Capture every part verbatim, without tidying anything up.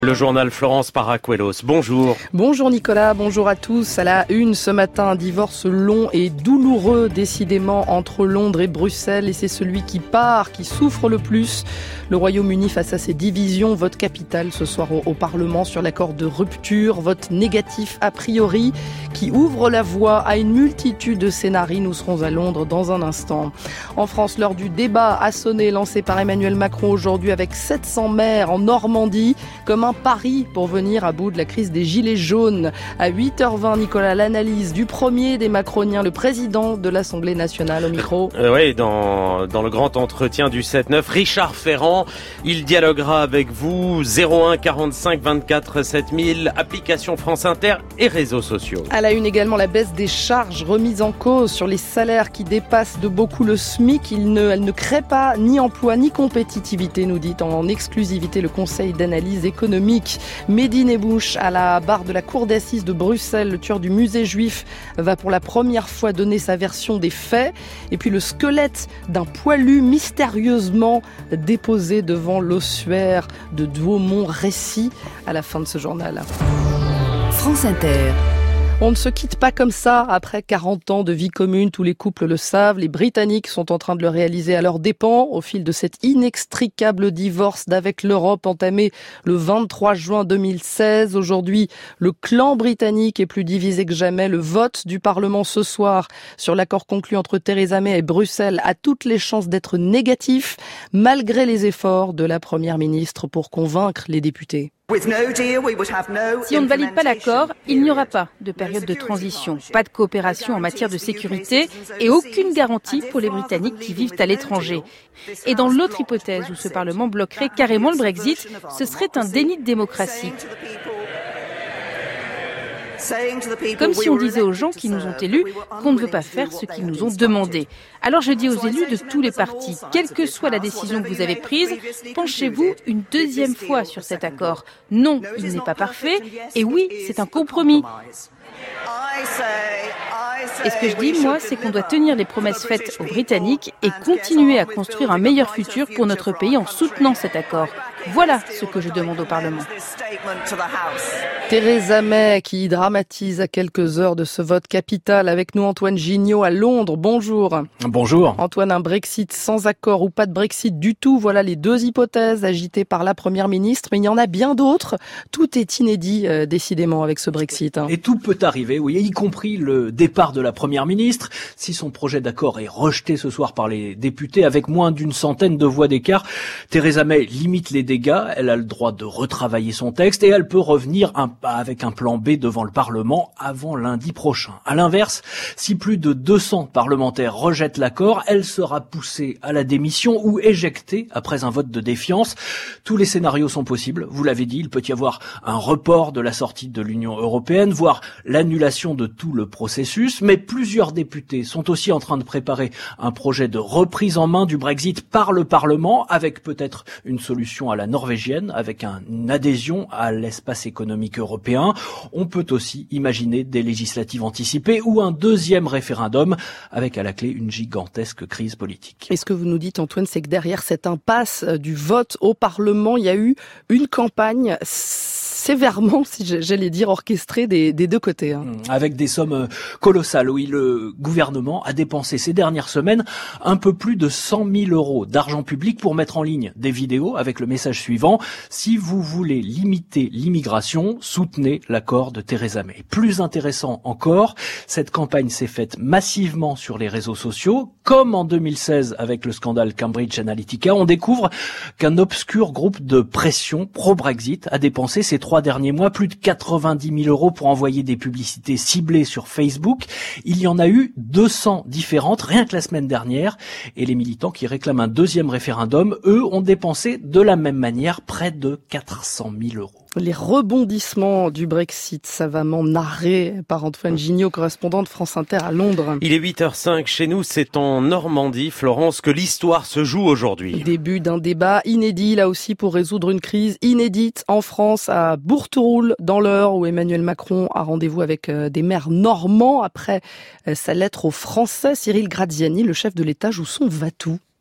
Le journal Florence Paracuelos, bonjour. Bonjour Nicolas, bonjour à tous. À la une ce matin, un divorce long et douloureux décidément entre Londres et Bruxelles. Et c'est celui qui part, qui souffre le plus. Le Royaume-Uni face à ses divisions, vote capital ce soir au, au Parlement sur l'accord de rupture. Vote négatif a priori qui ouvre la voie à une multitude de scénarios. Nous serons à Londres dans un instant. En France, l'heure du débat a sonné, lancé par Emmanuel Macron aujourd'hui avec sept cents maires en Normandie, comme un pari pour venir à bout de la crise des gilets jaunes. À huit heures vingt, Nicolas, l'analyse du premier des macroniens, le président de l'Assemblée nationale au micro. Euh, oui, dans, dans le grand entretien du sept neuf, Richard Ferrand, il dialoguera avec vous. Zéro un quarante-cinq vingt-quatre sept mille, application France Inter et réseaux sociaux. À la une également, la baisse des charges remises en cause sur les salaires qui dépassent de beaucoup le SMIC. Il ne, elle ne crée pas ni emploi ni compétitivité, nous dit en exclusivité le Conseil d'analyse économique. Mehdi Nemmouche, à la barre de la cour d'assises de Bruxelles, le tueur du musée juif, va pour la première fois donner sa version des faits. Et puis le squelette d'un poilu mystérieusement déposé devant l'ossuaire de Douaumont-Récy à la fin de ce journal. France Inter. On ne se quitte pas comme ça après quarante ans de vie commune, tous les couples le savent. Les Britanniques sont en train de le réaliser à leurs dépens au fil de cet inextricable divorce d'avec l'Europe entamé le vingt-trois juin deux mille seize. Aujourd'hui, le clan britannique est plus divisé que jamais. Le vote du Parlement ce soir sur l'accord conclu entre Theresa May et Bruxelles a toutes les chances d'être négatif, malgré les efforts de la Première ministre pour convaincre les députés. Si on ne valide pas l'accord, il n'y aura pas de période de transition, pas de coopération en matière de sécurité et aucune garantie pour les Britanniques qui vivent à l'étranger. Et dans l'autre hypothèse où ce Parlement bloquerait carrément le Brexit, ce serait un déni de démocratie. Comme si on disait aux gens qui nous ont élus qu'on ne veut pas faire ce qu'ils nous ont demandé. Alors je dis aux élus de tous les partis, quelle que soit la décision que vous avez prise, penchez-vous une deuxième fois sur cet accord. Non, il n'est pas parfait, et oui, c'est un compromis. Et ce que je dis, moi, c'est qu'on doit tenir les promesses faites aux Britanniques et continuer à construire un meilleur futur pour notre pays en soutenant cet accord. Voilà ce que je demande au Parlement. Theresa May qui dramatise à quelques heures de ce vote capital. Avec nous Antoine Gignot à Londres. Bonjour. Bonjour. Antoine, un Brexit sans accord ou pas de Brexit du tout, voilà les deux hypothèses agitées par la Première ministre. Mais il y en a bien d'autres. Tout est inédit euh, décidément avec ce Brexit. Hein. Et tout peut arriver, oui, y compris le départ de la Première ministre. Si son projet d'accord est rejeté ce soir par les députés avec moins d'une centaine de voix d'écart, Theresa May limite les dégâts. Elle a le droit de retravailler son texte et elle peut revenir un, avec un plan B devant le Parlement avant lundi prochain. À l'inverse, si plus de deux cents parlementaires rejettent l'accord, elle sera poussée à la démission ou éjectée après un vote de défiance. Tous les scénarios sont possibles. Vous l'avez dit, il peut y avoir un report de la sortie de l'Union européenne, voire l'annulation de tout le processus. Mais plusieurs députés sont aussi en train de préparer un projet de reprise en main du Brexit par le Parlement, avec peut-être une solution à la norvégienne, avec un, une adhésion à l'espace économique européen. On peut aussi imaginer des législatives anticipées ou un deuxième référendum avec à la clé une gigantesque crise politique. Et ce que vous nous dites, Antoine, c'est que derrière cette impasse du vote au Parlement, il y a eu une campagne sévèrement, si j'allais dire, orchestrée des, des deux côtés. Hein. Avec des sommes colossales. Oui, le gouvernement a dépensé ces dernières semaines un peu plus de cent mille euros d'argent public pour mettre en ligne des vidéos avec le message suivant: si vous voulez limiter l'immigration, soutenez l'accord de Theresa May. Plus intéressant encore, cette campagne s'est faite massivement sur les réseaux sociaux. Comme en deux mille seize avec le scandale Cambridge Analytica, on découvre qu'un obscur groupe de pression pro-Brexit a dépensé ces trois derniers mois plus de quatre-vingt-dix mille euros pour envoyer des publicités ciblées sur Facebook. Il y en a eu deux cents différentes rien que la semaine dernière. Et les militants qui réclament un deuxième référendum, eux, ont dépensé de la même manière près de quatre cent mille euros. Les rebondissements du Brexit, savamment narrés par Antoine Gignot, correspondant de France Inter à Londres. Il est huit heures cinq chez nous, c'est en Normandie, Florence, que l'histoire se joue aujourd'hui. Début d'un débat inédit, là aussi pour résoudre une crise inédite en France, à Bourteroule, dans l'Eure, où Emmanuel Macron a rendez-vous avec des maires normands. Après sa lettre aux Français, Cyril Graziani, le chef de l'État, joue son va-tout.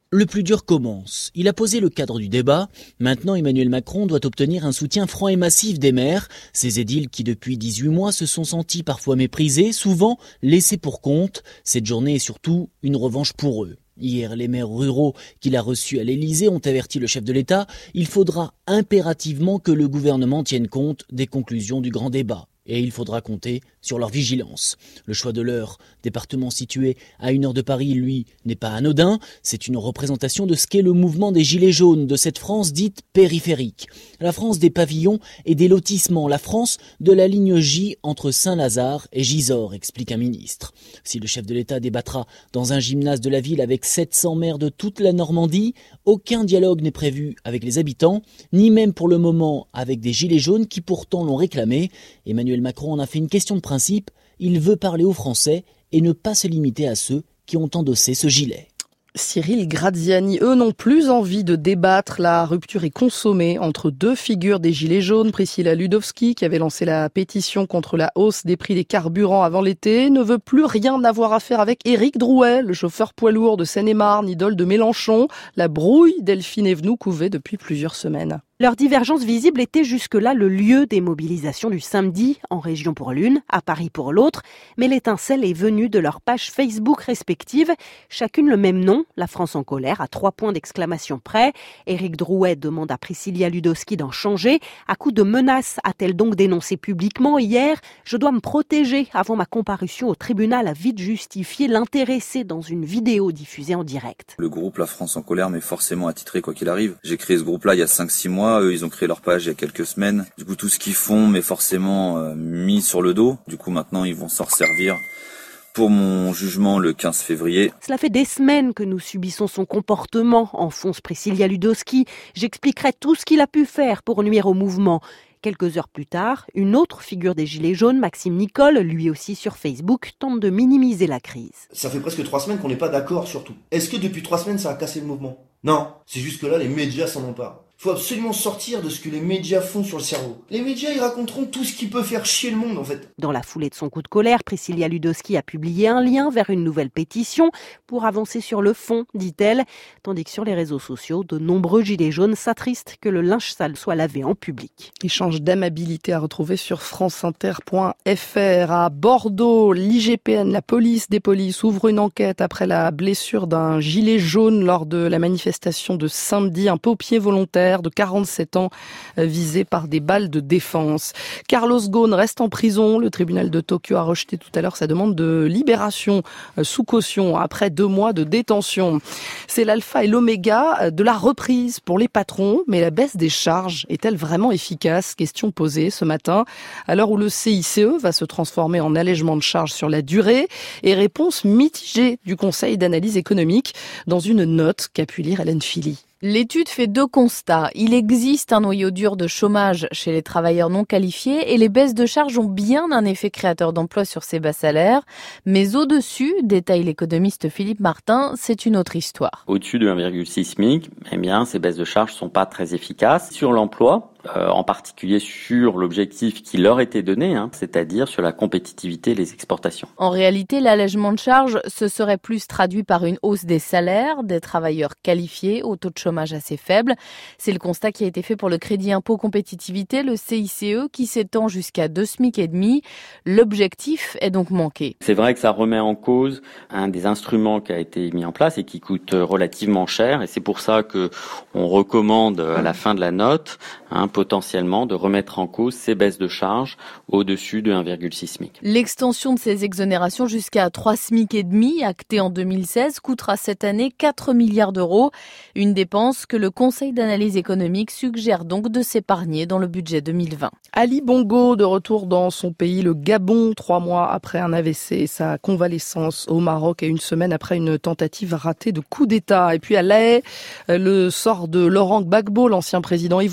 Le plus dur commence. Il a posé le cadre du débat. Maintenant, Emmanuel Macron doit obtenir un soutien franc et massif des maires. Ces édiles qui, depuis dix-huit mois, se sont sentis parfois méprisés, souvent laissés pour compte. Cette journée est surtout une revanche pour eux. Hier, les maires ruraux qu'il a reçus à l'Élysée ont averti le chef de l'État. Il faudra impérativement que le gouvernement tienne compte des conclusions du grand débat. Et il faudra compter sur leur vigilance. Le choix de l'Eure, département situé à une heure de Paris, lui, n'est pas anodin. C'est une représentation de ce qu'est le mouvement des Gilets jaunes, de cette France dite périphérique. La France des pavillons et des lotissements, la France de la ligne J entre Saint-Lazare et Gisors, explique un ministre. Si le chef de l'État débattra dans un gymnase de la ville avec sept cents maires de toute la Normandie, aucun dialogue n'est prévu avec les habitants, ni même pour le moment avec des Gilets jaunes qui pourtant l'ont réclamé. Emmanuel Macron en a fait une question de principe, il veut parler aux Français et ne pas se limiter à ceux qui ont endossé ce gilet. Cyril Graziani, eux, n'ont plus envie de débattre. La rupture est consommée entre deux figures des Gilets jaunes. Priscilla Ludowski, qui avait lancé la pétition contre la hausse des prix des carburants avant l'été, ne veut plus rien avoir à faire avec Éric Drouet, le chauffeur poids lourd de Seine-et-Marne, idole de Mélenchon. La brouille, Delphine Evenou, couvait depuis plusieurs semaines. Leur divergence visible était jusque-là le lieu des mobilisations du samedi, en région pour l'une, à Paris pour l'autre. Mais l'étincelle est venue de leurs pages Facebook respectives, chacune le même nom, La France en colère, à trois points d'exclamation près. Éric Drouet demande à Priscilla Ludowski d'en changer. À coup de menaces, a-t-elle donc dénoncé publiquement hier « Je dois me protéger avant ma comparution au tribunal », a vite justifié l'intéressé dans une vidéo diffusée en direct. Le groupe La France en colère m'est forcément attitré quoi qu'il arrive. J'ai créé ce groupe-là il y a cinq six mois. Eux, ils ont créé leur page il y a quelques semaines. Du coup, tout ce qu'ils font m'est forcément euh, mis sur le dos. Du coup, maintenant, ils vont s'en resservir pour mon jugement le quinze février. Cela fait des semaines que nous subissons son comportement, enfonce Priscilla Ludowski. J'expliquerai tout ce qu'il a pu faire pour nuire au mouvement. Quelques heures plus tard, une autre figure des Gilets jaunes, Maxime Nicole, lui aussi sur Facebook, tente de minimiser la crise. Ça fait presque trois semaines qu'on n'est pas d'accord sur tout. Est-ce que depuis trois semaines, ça a cassé le mouvement ? Non, c'est juste que là, les médias s'en emparent. Il faut absolument sortir de ce que les médias font sur le cerveau. Les médias, ils raconteront tout ce qui peut faire chier le monde, en fait. Dans la foulée de son coup de colère, Priscilla Ludowski a publié un lien vers une nouvelle pétition pour avancer sur le fond, dit-elle, tandis que sur les réseaux sociaux, de nombreux gilets jaunes s'attristent que le linge sale soit lavé en public. Échange d'amabilité à retrouver sur franceinter point f r. À Bordeaux, l'I G P N, la police des polices, ouvre une enquête après la blessure d'un gilet jaune lors de la manifestation de samedi, un pompier volontaire de quarante-sept ans visé par des balles de défense. Carlos Ghosn reste en prison. Le tribunal de Tokyo a rejeté tout à l'heure sa demande de libération sous caution après deux mois de détention. C'est l'alpha et l'oméga de la reprise pour les patrons, mais la baisse des charges est-elle vraiment efficace ? Question posée ce matin, à l'heure où le C I C E va se transformer en allègement de charges sur la durée, et réponse mitigée du Conseil d'analyse économique dans une note qu'a pu lire Hélène Philly. L'étude fait deux constats. Il existe un noyau dur de chômage chez les travailleurs non qualifiés et les baisses de charges ont bien un effet créateur d'emplois sur ces bas salaires. Mais au-dessus, détaille l'économiste Philippe Martin, c'est une autre histoire. Au-dessus de un virgule six SMIC, eh bien, ces baisses de charges sont pas très efficaces sur l'emploi. Euh, en particulier sur l'objectif qui leur était donné, hein, c'est-à-dire sur la compétitivité et les exportations. En réalité, l'allègement de charges se serait plus traduit par une hausse des salaires des travailleurs qualifiés au taux de chômage assez faible. C'est le constat qui a été fait pour le crédit impôt compétitivité, le C I C E, qui s'étend jusqu'à deux SMIC et demi. L'objectif est donc manqué. C'est vrai que ça remet en cause un des instruments qui a été mis en place et qui coûte relativement cher, et c'est pour ça que on recommande à la fin de la note, hein, potentiellement de remettre en cause ces baisses de charges au-dessus de un virgule six SMIC. L'extension de ces exonérations jusqu'à trois SMIC et demi, actée en deux mille seize, coûtera cette année quatre milliards d'euros. Une dépense que le Conseil d'analyse économique suggère donc de s'épargner dans le budget deux mille vingt. Ali Bongo, de retour dans son pays, le Gabon, trois mois après un A V C et sa convalescence au Maroc et une semaine après une tentative ratée de coup d'État. Et puis à La Haye, le sort de Laurent Gbagbo, l'ancien président ivoirien,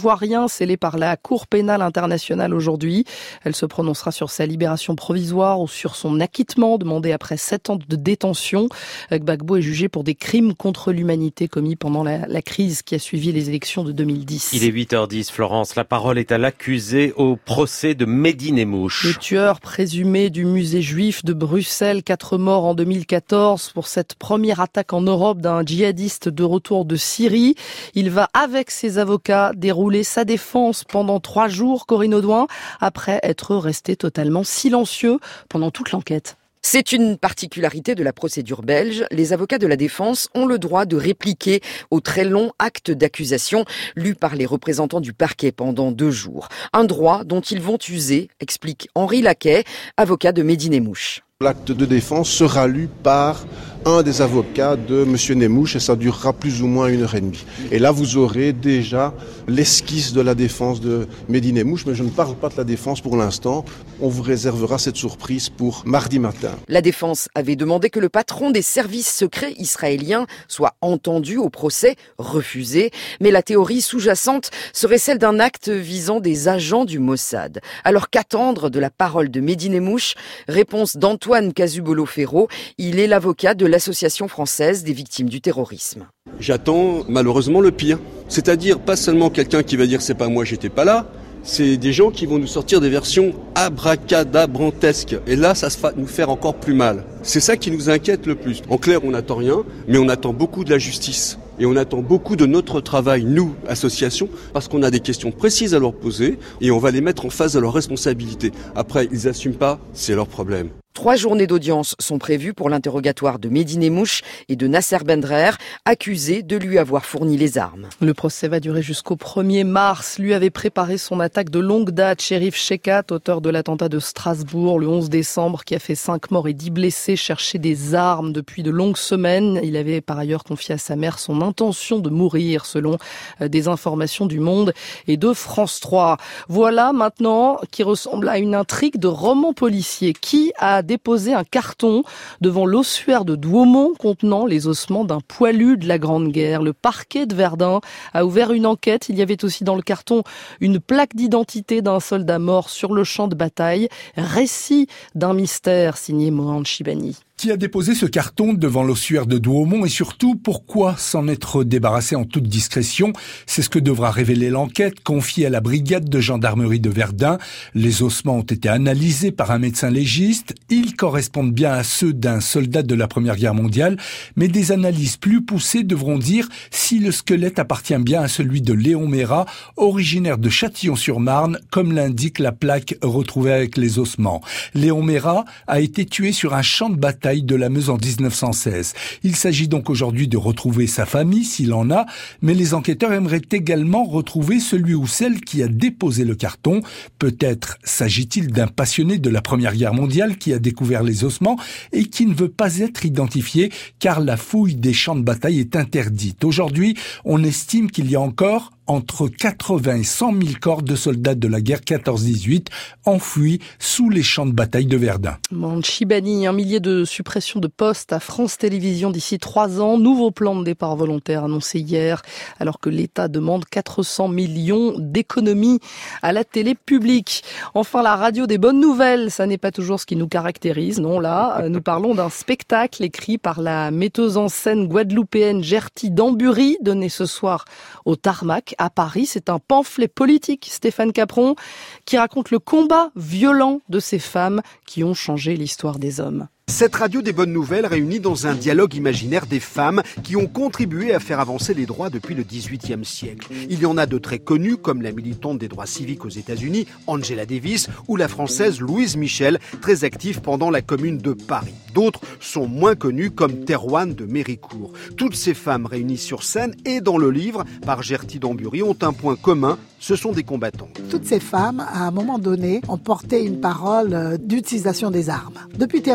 soutien scellée par la Cour pénale internationale aujourd'hui. Elle se prononcera sur sa libération provisoire ou sur son acquittement demandé après sept ans de détention. Gbagbo est jugé pour des crimes contre l'humanité commis pendant la, la crise qui a suivi les élections de deux mille dix. Il est huit heures dix, Florence. La parole est à l'accusé au procès de Mehdi Nemmouche. Le tueur présumé du musée juif de Bruxelles, quatre morts en deux mille quatorze pour cette première attaque en Europe d'un djihadiste de retour de Syrie. Il va, avec ses avocats, dérouler sa défense pendant trois jours, Corinne Audouin, après être resté totalement silencieux pendant toute l'enquête. C'est une particularité de la procédure belge. Les avocats de la défense ont le droit de répliquer au très long acte d'accusation lu par les représentants du parquet pendant deux jours. Un droit dont ils vont user, explique Henri Laquet, avocat de Mehdi Nemmouche. L'acte de défense sera lu par un des avocats de M. Nemmouche et ça durera plus ou moins une heure et demie. Et là, vous aurez déjà l'esquisse de la défense de Mehdi Nemmouche, mais je ne parle pas de la défense pour l'instant. On vous réservera cette surprise pour mardi matin. La défense avait demandé que le patron des services secrets israéliens soit entendu au procès, refusé. Mais la théorie sous-jacente serait celle d'un acte visant des agents du Mossad. Alors qu'attendre de la parole de Mehdi Nemmouche? Réponse d'Antoine Casubolo-Ferro. Il est l'avocat de l'Association française des victimes du terrorisme. J'attends malheureusement le pire. C'est-à-dire pas seulement quelqu'un qui va dire c'est pas moi, j'étais pas là. C'est des gens qui vont nous sortir des versions abracadabrantesques. Et là, ça va nous faire encore plus mal. C'est ça qui nous inquiète le plus. En clair, on n'attend rien, mais on attend beaucoup de la justice. Et on attend beaucoup de notre travail, nous, associations, parce qu'on a des questions précises à leur poser et on va les mettre en face de leurs responsabilités. Après, ils n'assument pas, c'est leur problème. Trois journées d'audience sont prévues pour l'interrogatoire de Mehdi Nemmouche et de Nasser Bendrer, accusés de lui avoir fourni les armes. Le procès va durer jusqu'au premier mars. Lui avait préparé son attaque de longue date. Cherif Shekat, auteur de l'attentat de Strasbourg le onze décembre, qui a fait cinq morts et dix blessés, cherchait des armes depuis de longues semaines. Il avait par ailleurs confié à sa mère son intention de mourir, selon des informations du Monde et de France trois. Voilà maintenant qui ressemble à une intrigue de roman policier. Qui a déposé un carton devant l'ossuaire de Douaumont contenant les ossements d'un poilu de la Grande Guerre? Le parquet de Verdun a ouvert une enquête. Il y avait aussi dans le carton une plaque d'identité d'un soldat mort sur le champ de bataille. Récit d'un mystère signé Mohand Chibani. Qui a déposé ce carton devant l'ossuaire de Douaumont et surtout pourquoi s'en être débarrassé en toute discrétion? C'est ce que devra révéler l'enquête confiée à la brigade de gendarmerie de Verdun. Les ossements ont été analysés par un médecin légiste. Ils correspondent bien à ceux d'un soldat de la Première Guerre mondiale, mais des analyses plus poussées devront dire si le squelette appartient bien à celui de Léon Mérat, originaire de Châtillon-sur-Marne, comme l'indique la plaque retrouvée avec les ossements. Léon Mérat a été tué sur un champ de bataille de la Meuse en dix-neuf cent seize. Il s'agit donc aujourd'hui de retrouver sa famille, s'il en a, mais les enquêteurs aimeraient également retrouver celui ou celle qui a déposé le carton. Peut-être s'agit-il d'un passionné de la Première Guerre mondiale qui a découvert les ossements et qui ne veut pas être identifié car la fouille des champs de bataille est interdite. Aujourd'hui, on estime qu'il y a encore entre quatre-vingts et cent mille corps de soldats de la guerre quatorze dix-huit enfouis sous les champs de bataille de Verdun. Chibani, un millier de suppressions de postes à France Télévisions d'ici trois ans. Nouveau plan de départ volontaire annoncé hier, alors que l'État demande quatre cents millions d'économies à la télé publique. Enfin, la radio des bonnes nouvelles, ça n'est pas toujours ce qui nous caractérise. Non, là, nous parlons d'un spectacle écrit par la metteuse en scène guadeloupéenne Gerty Dambury, donné ce soir au Tarmac à Paris. C'est un pamphlet politique, Stéphane Capron, qui raconte le combat violent de ces femmes qui ont changé l'histoire des hommes. Cette radio des bonnes nouvelles réunit dans un dialogue imaginaire des femmes qui ont contribué à faire avancer les droits depuis le dix-huitième siècle. Il y en a de très connues, comme la militante des droits civiques aux États-Unis, Angela Davis, ou la française Louise Michel, très active pendant la Commune de Paris. D'autres sont moins connues, comme Thérouanne de Méricourt. Toutes ces femmes réunies sur scène et dans le livre par Gerty Dambury ont un point commun, ce sont des combattantes. Toutes ces femmes, à un moment donné, ont porté une parole d'utilisation des armes. Depuis Thérouanne de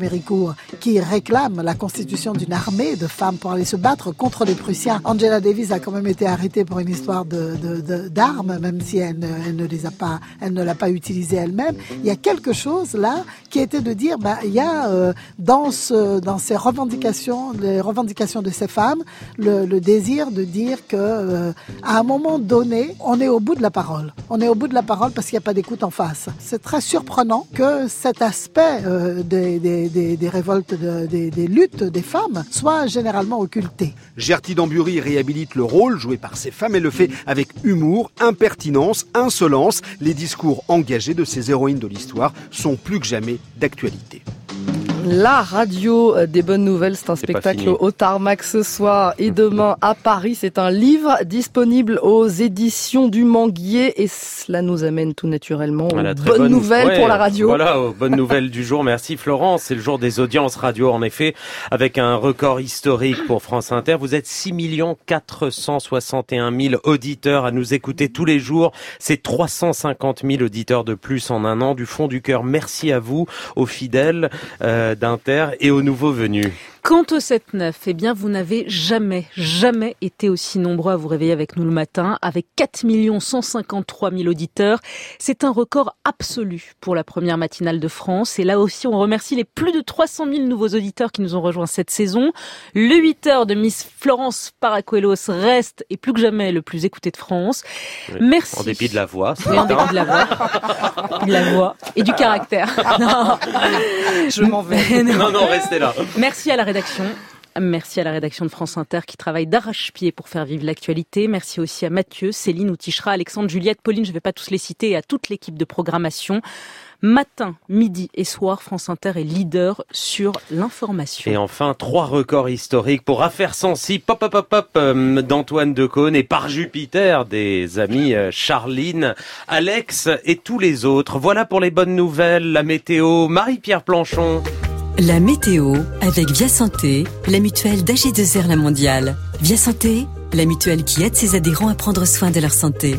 Méricourt qui réclament la constitution d'une armée de femmes pour aller se battre contre les Prussiens. Angela Davis a quand même été arrêtée pour une histoire de, de, de, d'armes, même si elle ne, elle ne les a pas, elle ne l'a pas utilisée elle-même. Il y a quelque chose là qui était de dire, bah, il y a euh, dans ce, dans ces revendications, les revendications de ces femmes, le, le désir de dire que euh, à un moment donné, on est au bout de la parole. On est au bout de la parole parce qu'il n'y a pas d'écoute en face. C'est très surprenant que cet aspect euh, des, des, des, des révoltes, de, des, des luttes des femmes soit généralement occulté. Gerty Dambury réhabilite le rôle joué par ces femmes et le fait avec humour, impertinence, insolence. Les discours engagés de ces héroïnes de l'histoire sont plus que jamais d'actualité. La radio des bonnes nouvelles, c'est un c'est spectacle au Tarmac ce soir et demain à Paris. C'est un livre disponible aux éditions du Manguier et cela nous amène tout naturellement aux voilà, bonnes bonne, nouvelles ouais, pour la radio. Voilà, aux bonnes nouvelles du jour. Merci Florence. C'est le jour des audiences radio en effet, avec un record historique pour France Inter. Vous êtes six millions quatre cent soixante et un mille auditeurs à nous écouter tous les jours. C'est trois cent cinquante mille auditeurs de plus en un an. Du fond du cœur, merci à vous, aux fidèles euh, d'Inter et aux nouveaux venus. Quant au sept neuf, eh bien, vous n'avez jamais, jamais été aussi nombreux à vous réveiller avec nous le matin, avec quatre millions cent cinquante-trois mille auditeurs. C'est un record absolu pour la première matinale de France. Et là aussi, on remercie les plus de trois cent mille nouveaux auditeurs qui nous ont rejoints cette saison. Le huit heures de Miss Florence Paracuelos reste, et plus que jamais, le plus écouté de France. Oui, merci. En dépit de la voix. Oui, en dépit de la voix. de la voix. Et du caractère. Non. Je m'en vais. Non, non, restez là. Merci à la rédaction. Merci à la rédaction de France Inter qui travaille d'arrache-pied pour faire vivre l'actualité. Merci aussi à Mathieu, Céline Outichera, Alexandre, Juliette, Pauline, je ne vais pas tous les citer, et à toute l'équipe de programmation. Matin, midi et soir, France Inter est leader sur l'information. Et enfin, trois records historiques pour Affaires sensibles, pop, pop, pop, pop, euh, d'Antoine Decaune et Par Jupiter, des amis euh, Charline, Alex et tous les autres. Voilà pour les bonnes nouvelles, la météo, Marie-Pierre Planchon. La météo avec Via Santé, la mutuelle d'A G deux R La Mondiale. Via Santé, la mutuelle qui aide ses adhérents à prendre soin de leur santé.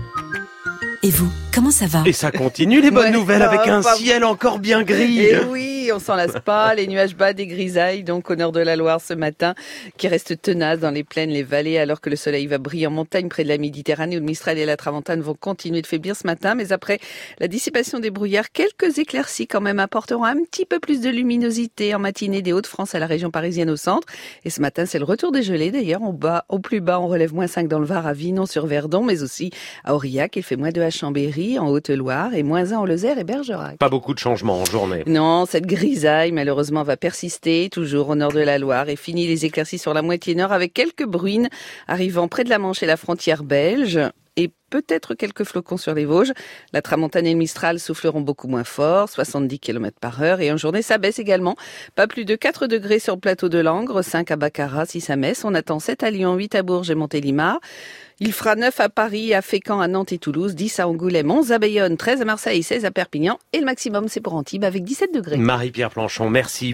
Et vous, comment ça va? Et ça continue les bonnes ouais, nouvelles avec un pas... ciel encore bien gris. Et oui, on s'en lasse pas. Les nuages bas, des grisailles, donc au nord de la Loire ce matin, qui restent tenaces dans les plaines, les vallées, alors que le soleil va briller en montagne près de la Méditerranée où le Mistral et la Tramontane vont continuer de faiblir ce matin. Mais après la dissipation des brouillards, quelques éclaircies quand même apporteront un petit peu plus de luminosité en matinée des Hauts-de-France à la région parisienne au centre. Et ce matin, c'est le retour des gelées. D'ailleurs, au bas, au plus bas, on relève moins cinq dans le Var à Vinon-sur-Verdon, mais aussi à Aurillac. Il fait moins deux à Chambéry, en Haute-Loire, et moins un en Lozère et Bergerac. Pas beaucoup de changements en journée. Non, cette grisaille, malheureusement, va persister, toujours au nord de la Loire, et fini les éclaircies sur la moitié nord, avec quelques bruines arrivant près de la Manche et la frontière belge. Et peut-être quelques flocons sur les Vosges. La Tramontane et le Mistral souffleront beaucoup moins fort, soixante-dix kilomètres par heure. Et en journée, ça baisse également. Pas plus de quatre degrés sur le plateau de Langres, cinq à Baccarat, six à Metz. On attend sept à Lyon, huit à Bourges et Montélimar. Il fera neuf à Paris, à Fécamp, à Nantes et Toulouse, dix à Angoulême, onze à Bayonne, treize à Marseille, seize à Perpignan. Et le maximum, c'est pour Antibes avec dix-sept degrés. Marie-Pierre Planchon, merci.